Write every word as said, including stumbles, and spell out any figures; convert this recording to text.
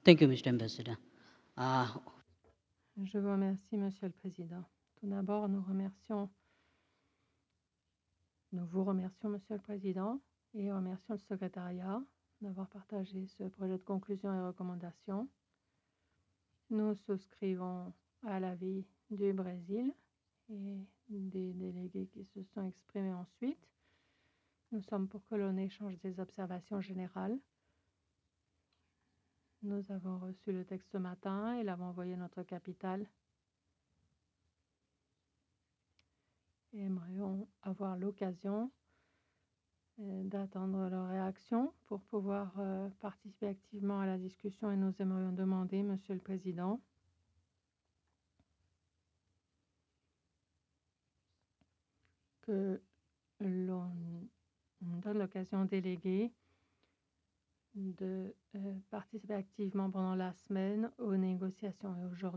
Thank you, Mister Ambassador. Uh, Je vous remercie, Monsieur le Président. Tout d'abord, nous remercions, nous vous remercions, Monsieur le Président, et remercions le secrétariat d'avoir partagé ce projet de conclusion et recommandations. Nous souscrivons à l'avis du Brésil et des délégués qui se sont exprimés ensuite. Nous sommes pour que l'on échange des observations générales. Nous avons reçu le texte ce matin et l'avons envoyé à notre capitale. Et aimerions avoir l'occasion euh, d'attendre leur réaction pour pouvoir euh, participer activement à la discussion et nous aimerions demander, Monsieur le Président, que l'on donne l'occasion aux délégués de euh, participer activement pendant la semaine aux négociations. Et aujourd'hui,